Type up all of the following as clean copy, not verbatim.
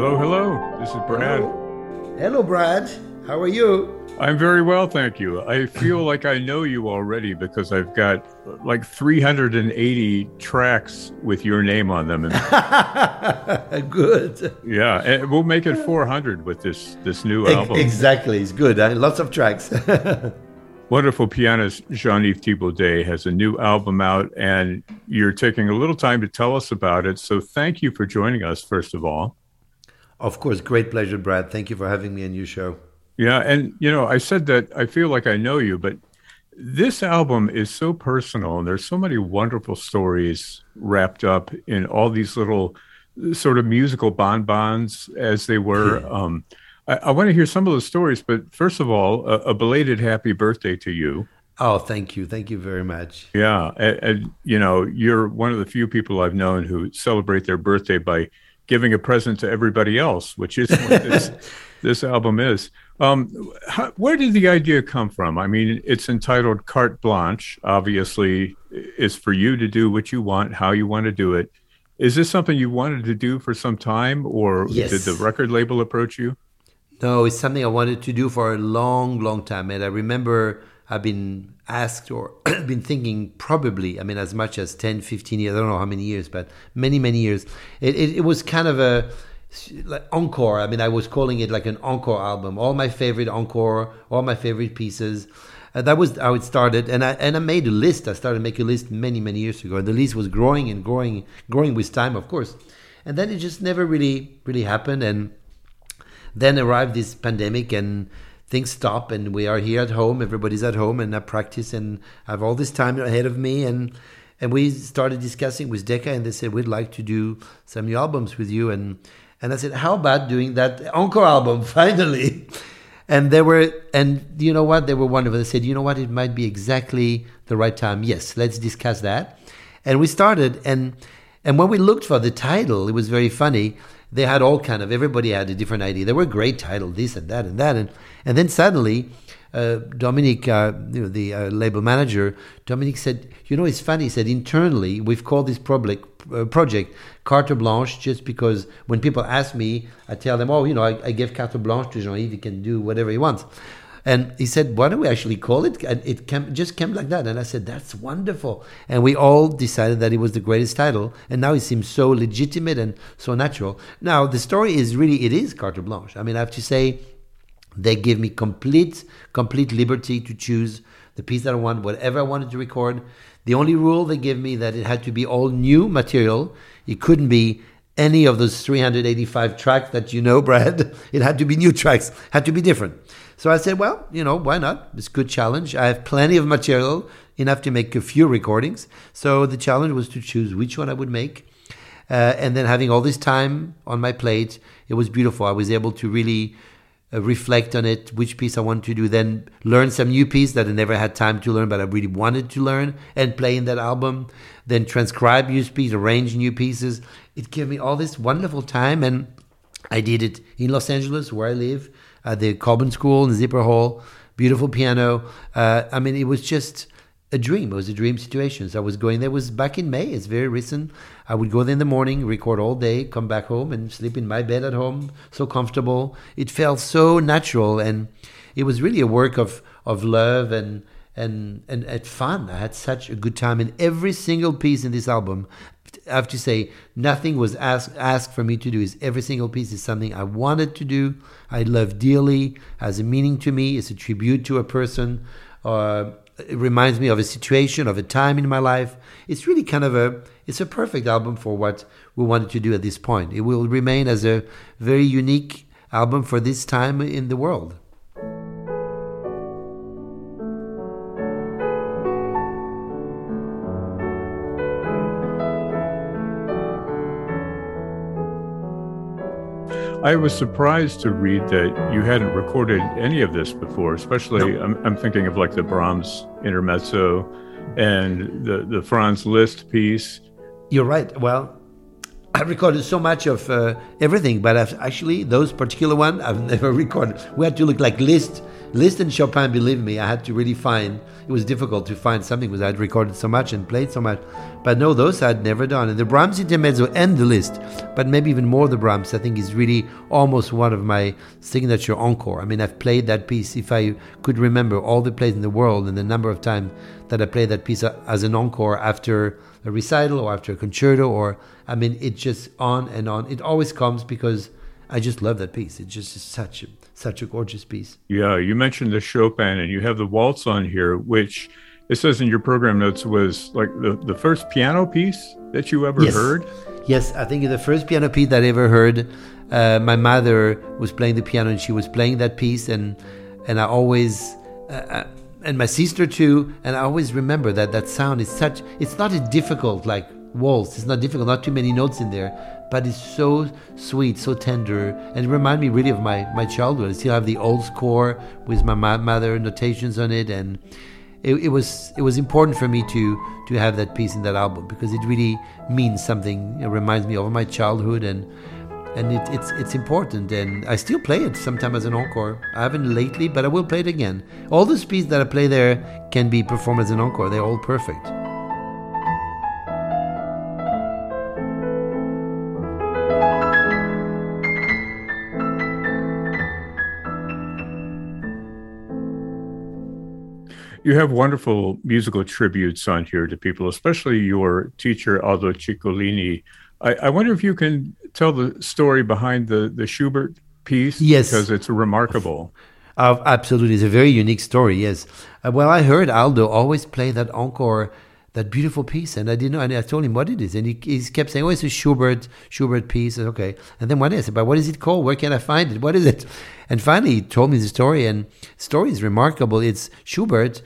Hello, hello. This is Brad. Hello, Brad. How are you? I'm very well, thank you. I feel like I know you already because I've got like 380 tracks with your name on them. And Good. yeah, and we'll make it 400 with this new album. Exactly. It's good. Lots of tracks. Wonderful pianist Jean-Yves Thibaudet has a new album out, and you're taking a little time to tell us about it. So thank you for joining us, first of all. Of course. Great pleasure, Brad. Thank you for having me on your show. Yeah, and I said that I feel like I know you, but this album is so personal, and there's so many wonderful stories wrapped up in all these little sort of musical bonbons, as they were. I want to hear some of those stories, but first of all, a belated happy birthday to you. Oh, thank you. Thank you very much. Yeah, and you're one of the few people I've known who celebrate their birthday by giving a present to everybody else, which is what this album is. Where did the idea come from? I mean, it's entitled Carte Blanche. Obviously, it's for you to do what you want, how you want to do it. Is this something you wanted to do for some time, or Yes. did the record label approach you? No, it's something I wanted to do for a long, long time. And I remember I've been asked or been thinking probably, as much as 10, 15 years, I don't know how many years, but many, many years. It was kind of a like encore. I was calling it like an encore album. All my favorite encore, all my favorite pieces. That was how it started. And I made a list. I started making a list many, many years ago. And the list was growing and growing with time, of course. And then it just never really happened. And then arrived this pandemic and things stop, and we are here at home. Everybody's at home, and I practice and I have all this time ahead of me. And we started discussing with Decca, and they said, we'd like to do some new albums with you. And I said, how about doing that encore album finally? And you know what? They were wonderful. They said, you know what? It might be exactly the right time. Yes, let's discuss that. And we started. And when we looked for the title, it was very funny. They had everybody had a different idea. They were great titles, this and that and that. And then suddenly, Dominic, the label manager, Dominic said, it's funny. He said, internally, we've called this project Carte Blanche just because when people ask me, I tell them, I gave Carte Blanche to Jean-Yves. He can do whatever he wants. And he said, why don't we actually call it? And it just came like that. And I said, that's wonderful. And we all decided that it was the greatest title. And now it seems so legitimate and so natural. Now, the story is it is Carte Blanche. I have to say, they give me complete liberty to choose the piece that I want, whatever I wanted to record. The only rule they give me that it had to be all new material. It couldn't be any of those 385 tracks that Brad. It had to be new tracks, had to be different. So I said, well, why not? It's a good challenge. I have plenty of material, enough to make a few recordings. So the challenge was to choose which one I would make. And then having all this time on my plate, it was beautiful. I was able to really reflect on it, which piece I wanted to do, then learn some new piece that I never had time to learn, but I really wanted to learn and play in that album, then transcribe new pieces, arrange new pieces. It gave me all this wonderful time, and I did it in Los Angeles, where I live, at the Colburn School in Zipper Hall, beautiful piano. It was just a dream. It was a dream situation. So I was going there. It was back in May. It's very recent. I would go there in the morning, record all day, come back home and sleep in my bed at home. So comfortable. It felt so natural, and it was really a work of love and fun. I had such a good time. And every single piece in this album, I have to say, nothing was asked for me to do. Every single piece is something I wanted to do. I love dearly, has a meaning to me. It's a tribute to a person. It reminds me of a situation, of a time in my life. It's really it's a perfect album for what we wanted to do at this point. It will remain as a very unique album for this time in the world. I was surprised to read that you hadn't recorded any of this before, especially I'm thinking of like the Brahms intermezzo and the Franz Liszt piece. You're right. Well, I've recorded so much of everything, but actually those particular one I've never recorded. We had to look like Liszt Liszt and Chopin, believe me, I had to really find, it was difficult to find something because I'd recorded so much and played so much. But no, those I'd never done. And the Brahms Intermezzo and the Liszt, but maybe even more the Brahms, I think is really almost one of my signature encore. I mean, I've played that piece, if I could remember all the plays in the world and the number of times that I played that piece as an encore after a recital or after a concerto, or, I mean, it just on and on. It always comes because I just love that piece. It just is such a gorgeous piece. Yeah, you mentioned the Chopin, and you have the waltz on here, which it says in your program notes was like the first piano piece that you ever heard. Yes, I think the first piano piece that I ever heard. My mother was playing the piano, and she was playing that piece, and I always and my sister too, and I always remember that sound is such. It's not a difficult like waltz. It's not difficult. Not too many notes in there. But it's so sweet, so tender, and it reminds me really of my childhood. I still have the old score with my mother notations on it, and it was important for me to have that piece in that album because it really means something. It reminds me of my childhood, and it's important. And I still play it sometimes as an encore. I haven't lately, but I will play it again. All those pieces that I play there can be performed as an encore. They're all perfect. You have wonderful musical tributes on here to people, especially your teacher, Aldo Ciccolini. I wonder if you can tell the story behind the Schubert piece? Yes. Because it's remarkable. Absolutely. It's a very unique story, yes. Well, I heard Aldo always play that encore, that beautiful piece, and I didn't know, and I told him what it is, and he kept saying, oh, it's a Schubert piece. I said, okay. And then one day I said, but what is it called? Where can I find it? What is it? And finally he told me the story, and the story is remarkable. It's Schubert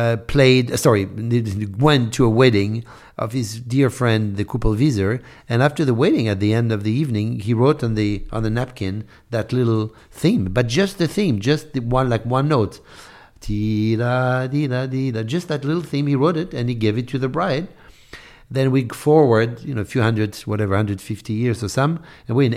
went to a wedding of his dear friend, the Kupelwieser, and after the wedding, at the end of the evening, he wrote on the napkin that little theme, but just the theme, just the one note. Ti-da-di-da-di-da, just that little theme, he wrote it and he gave it to the bride. Then we forward, a few hundred, 150 years or some, and we're in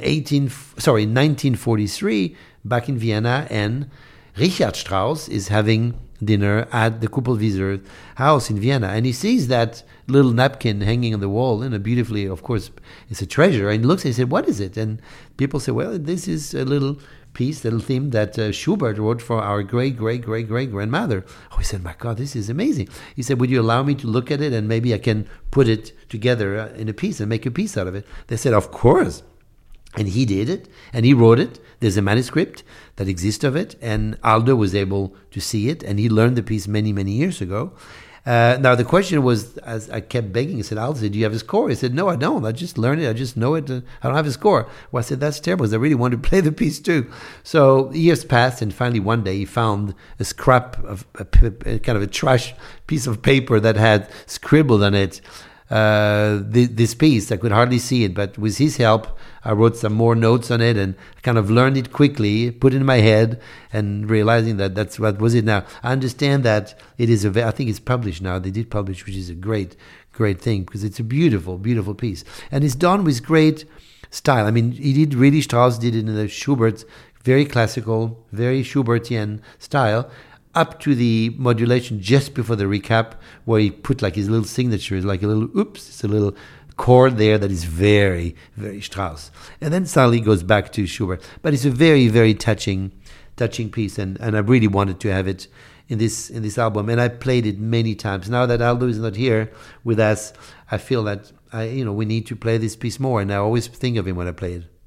1943, back in Vienna, and Richard Strauss is having dinner at the Kupelwieser house in Vienna, and he sees that little napkin hanging on the wall, beautifully, of course, it's a treasure, and he looks and he said, what is it? And people say, well, this is a little theme that Schubert wrote for our great-great-great-great-grandmother. Oh, he said, my God, this is amazing. He said, would you allow me to look at it and maybe I can put it together in a piece and make a piece out of it? They said, of course. And he did it, and he wrote it. There's a manuscript that exists of it, and Aldo was able to see it, and he learned the piece many, many years ago. Now, the question was, as I kept begging, I said, Aldo, do you have a score? He said, no, I don't. I just learned it. I just know it. I don't have a score. Well, I said, that's terrible, because I really wanted to play the piece too. So years passed, and finally one day he found a scrap of a kind of a trash piece of paper that had scribbled on it this piece. I could hardly see it, but with his help, I wrote some more notes on it and kind of learned it quickly, put it in my head, and realizing that that's what was it now. I understand that it is I think it's published now. They did publish, which is a great thing, because it's a beautiful, beautiful piece. And it's done with great style. I mean, Strauss did it in the Schubert, very classical, very Schubertian style, up to the modulation just before the recap, where he put like his little signature, like a little oops, it's a little chord there that is very, very Strauss. And then suddenly goes back to Schubert. But it's a very, very touching piece, and I really wanted to have it in this album. And I played it many times. Now that Aldo is not here with us, I feel that we need to play this piece more, and I always think of him when I play it.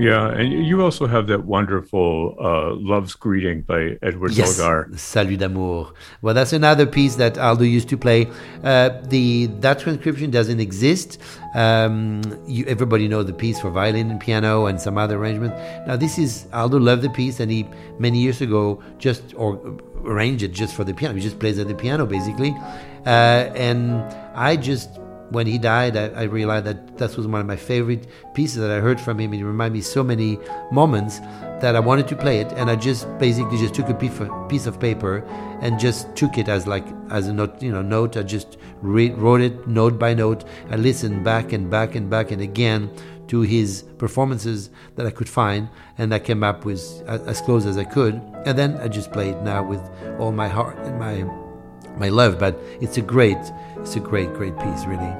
Yeah, and you also have that wonderful Love's Greeting by Edward Yes, Elgar. Salut d'amour. Well, that's another piece that Aldo used to play. That transcription doesn't exist. Everybody knows the piece for violin and piano and some other arrangement. Now, this is Aldo loved the piece, and he many years ago arranged it just for the piano. He just plays at the piano basically, and I just. When he died, I realized that was one of my favorite pieces that I heard from him. It reminded me so many moments that I wanted to play it, and I just basically just took a piece of paper and just took it as a note. I just wrote it note by note. I listened back and back and back and again to his performances that I could find, and I came up with as close as I could. And then I just played now with all my heart and my love. But it's a great piece, really.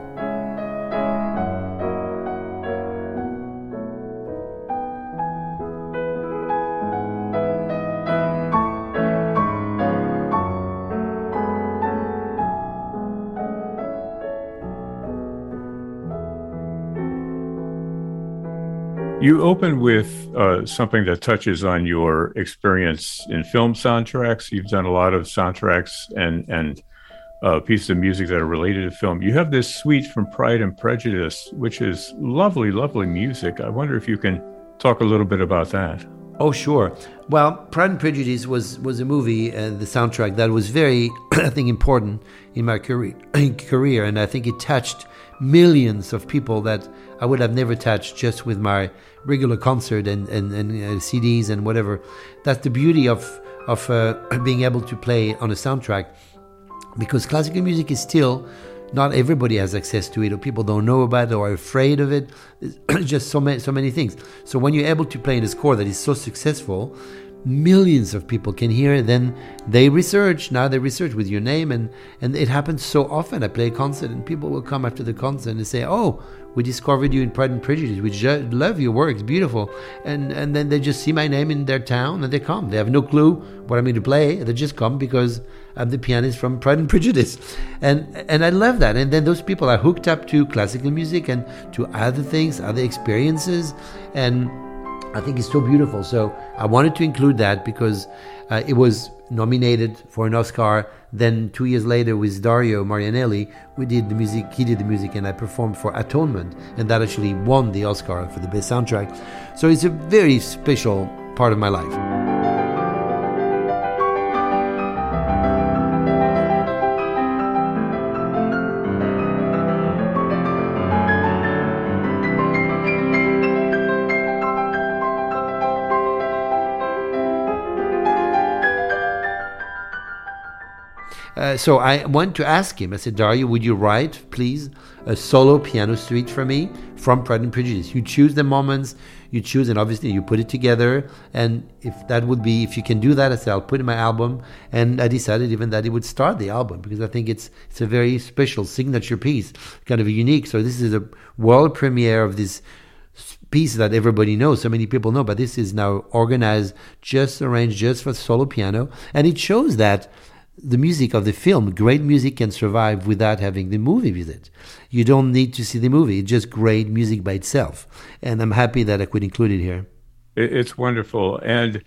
You open with something that touches on your experience in film soundtracks. You've done a lot of soundtracks and pieces of music that are related to film. You have this suite from Pride and Prejudice, which is lovely, lovely music. I wonder if you can talk a little bit about that. Oh, sure. Well, Pride and Prejudice was a movie, the soundtrack, that was very, I think, important in my career, and I think it touched millions of people that I would have never touched just with my regular concert and CDs and whatever. That's the beauty of being able to play on a soundtrack, because classical music is still not everybody has access to it, or people don't know about it, or are afraid of it. It's just so many things. So when you're able to play in a score that is so successful, millions of people can hear it. Then they research. Now they research with your name, and it happens so often. I play a concert, and people will come after the concert and say, "Oh, we discovered you in Pride and Prejudice. We love your work. It's beautiful." And then they just see my name in their town, and they come. They have no clue what I'm going to play. They just come because I'm the pianist from Pride and Prejudice, and I love that. And then those people are hooked up to classical music and to other things, other experiences, and I think it's so beautiful. So I wanted to include that because it was nominated for an Oscar. Then 2 years later with Dario Marianelli, we did the music, he did the music, and I performed for Atonement, and that actually won the Oscar for the best soundtrack. So it's a very special part of my life. So I went to ask him. I said, Dario, would you write, please, a solo piano suite for me from Pride and Prejudice? You choose the moments, you choose, and obviously you put it together. And if you can do that, I said, I'll put it in my album. And I decided even that it would start the album, because I think it's a very special signature piece, kind of unique. So this is a world premiere of this piece that everybody knows, so many people know, but this is now organized, just arranged just for solo piano. And it shows that the music of the film, great music can survive without having the movie with it. You don't need to see the movie. It's just great music by itself. And I'm happy that I could include it here. It's wonderful. And,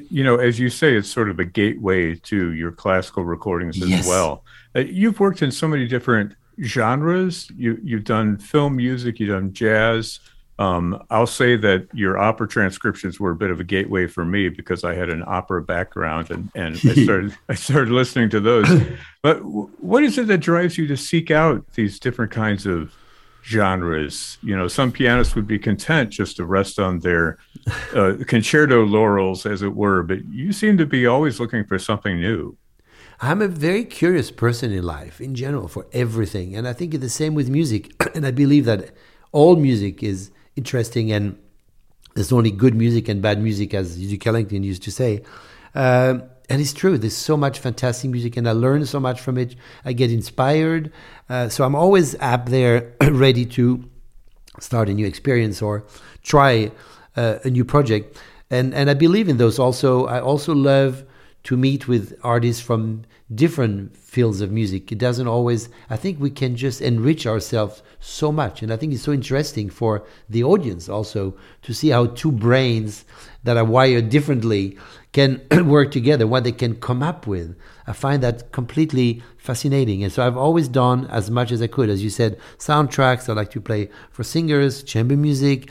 as you say, it's sort of a gateway to your classical recordings as well. You've worked in so many different genres. You've done film music, you've done jazz. I'll say that your opera transcriptions were a bit of a gateway for me because I had an opera background and I started listening to those. But what is it that drives you to seek out these different kinds of genres? Some pianists would be content just to rest on their concerto laurels, as it were, but you seem to be always looking for something new. I'm a very curious person in life, in general, for everything. And I think it's the same with music. And I believe that all music is interesting, and there's only good music and bad music, as Duke Ellington used to say. And it's true. There's so much fantastic music, and I learn so much from it. I get inspired. So I'm always up there ready to start a new experience or try a new project. And I believe in those also. I also love to meet with artists from different fields of music. It doesn't always, I think we can just enrich ourselves so much. And I think it's so interesting for the audience also to see how two brains that are wired differently can work together, what they can come up with. I find that completely fascinating. And so I've always done as much as I could. As you said, soundtracks, I like to play for singers, chamber music,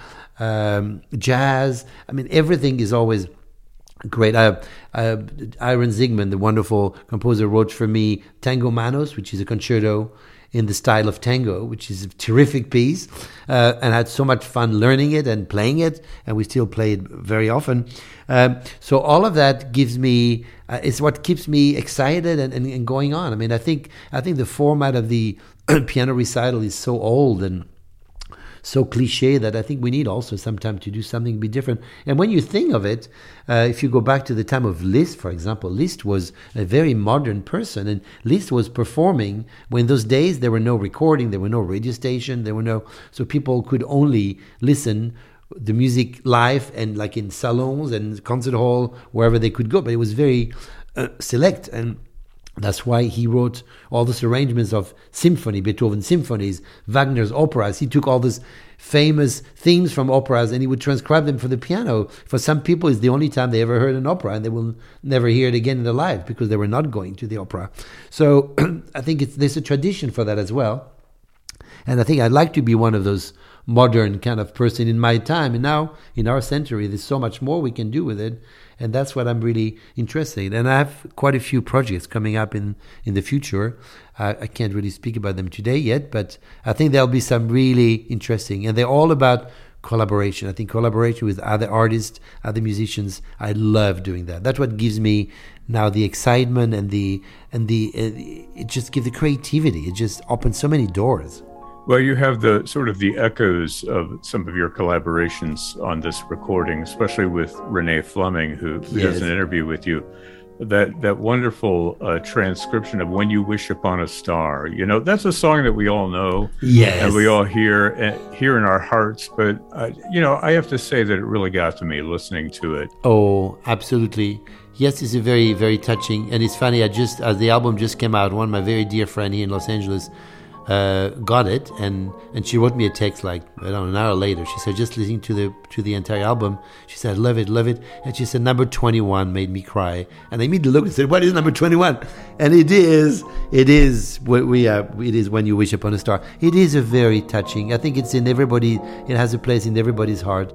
jazz. I mean, everything is always great. Iron Zigman, the wonderful composer, wrote for me Tango Manos, which is a concerto in the style of tango, which is a terrific piece, and I had so much fun learning it and playing it, and we still play it very often. So all of that gives me, it's what keeps me excited and going on. I mean, I think the format of the piano recital is so old and so cliche that I think we need also sometimes to do something a bit different. And when you think of it, if you go back to the time of Liszt, for example, Liszt was a very modern person, and Liszt was performing when those days there were no recording, there were no radio station, so people could only listen the music live and like in salons and concert hall, wherever they could go, but it was very select. And that's why he wrote all these arrangements of symphony, Beethoven symphonies, Wagner's operas. He took all these famous themes from operas and he would transcribe them for the piano. For some people, it's the only time they ever heard an opera, and they will never hear it again in their life because they were not going to the opera. So I think there's a tradition for that as well. And I think I'd like to be one of those modern kind of person in my time. And now, in our century, there's so much more we can do with it. And that's what I'm really interested in. And I have quite a few projects coming up in the future. I can't really speak about them today yet, but I think there'll be some really interesting. And they're all about collaboration. I think collaboration with other artists, other musicians, I love doing that. That's what gives me now the excitement and it just gives the creativity. It just opens so many doors. Well, you have the sort of the echoes of some of your collaborations on this recording, especially with Renee Fleming, who does an interview with you. That wonderful transcription of "When You Wish Upon a Star." You know, that's a song that we all know, and we all hear in our hearts. But I have to say that it really got to me listening to it. Oh, absolutely. Yes, it's a very, very touching, and it's funny. As the album just came out, one of my very dear friend here in Los Angeles got it, and she wrote me a text like, I don't know, an hour later. She said, just listening to the entire album, she said, love it, and she said, number 21 made me cry. And I immediately looked and said, what is number 21? And it is When You Wish Upon a Star. It is a very touching. I think it has a place in everybody's heart.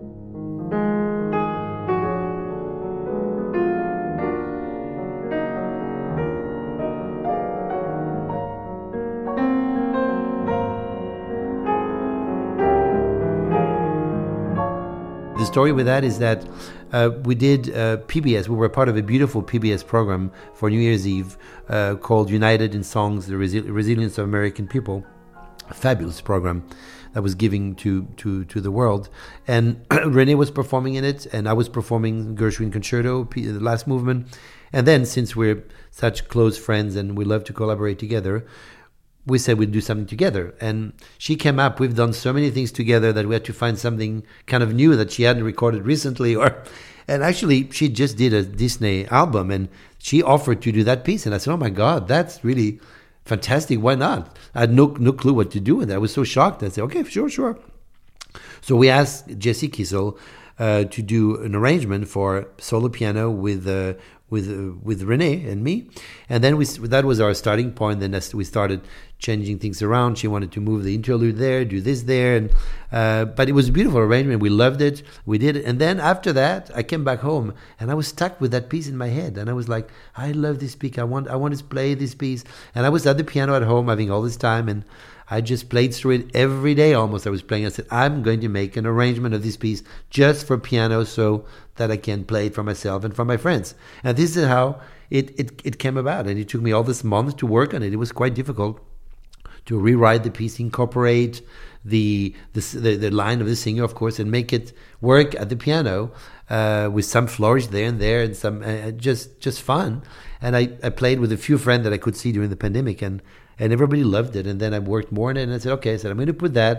The story with that is that we did PBS. We were part of a beautiful PBS program for New Year's Eve called United in Songs, the Resilience of American People. A fabulous program that was giving to the world. And Renee was performing in it, and I was performing Gershwin Concerto, the last movement. And then, since we're such close friends and we love to collaborate together, we said we'd do something together. And she came up, we've done so many things together that we had to find something kind of new that she hadn't recorded recently. And actually, she just did a Disney album, and she offered to do that piece. And I said, oh my God, that's really fantastic. Why not? I had no clue what to do with it. I was so shocked. I said, okay, sure. So we asked Jesse Kissel to do an arrangement for solo piano with Renee and me, and then that was our starting point. Then we started changing things around. She wanted to move the interlude there, do this there, and but it was a beautiful arrangement. We loved it. We did it, and then after that, I came back home and I was stuck with that piece in my head, and I was like, I love this piece. I want to play this piece, and I was at the piano at home having all this time, and I just played through it every day almost. I was playing. I said, I'm going to make an arrangement of this piece just for piano so that I can play it for myself and for my friends. And this is how it came about. And it took me all this month to work on it. It was quite difficult to rewrite the piece, incorporate the line of the singer, of course, and make it work at the piano with some flourish there and there, and some just fun. And I played with a few friends that I could see during the pandemic, and everybody loved it. And then I worked more on it, and I said, okay, I'm going to put that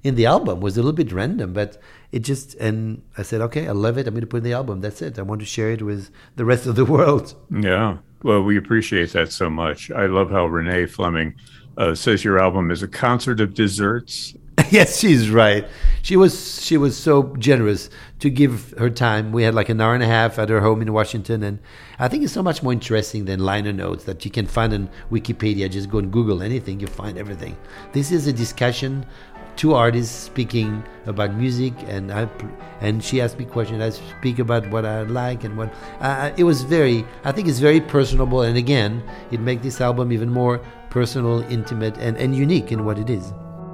in the album. It was a little bit random, but it just, and I said, okay, I love it. I'm going to put it in the album. That's it. I want to share it with the rest of the world. Yeah. Well, we appreciate that so much. I love how Renee Fleming says your album is a concert of desserts. Yes, she's right. She was so generous to give her time. We had like an hour and a half at her home in Washington, and I think it's so much more interesting than liner notes that you can find on Wikipedia. Just go and Google anything, you find everything. This is a discussion, two artists speaking about music, and she asked me questions. I speak about what I like and what it was very. I think it's very personable, and again, it makes this album even more personal, intimate, and unique in what it is.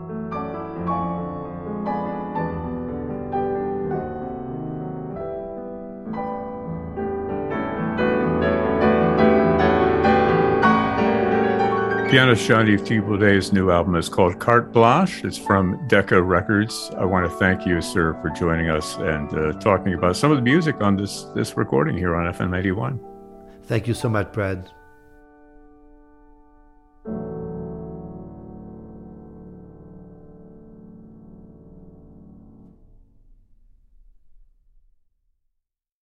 Pianist Jean-Yves Thibaudy's new album is called Carte Blanche. It's from Decca Records. I want to thank you, sir, for joining us and talking about some of the music on this recording here on FM 81. Thank you so much, Brad.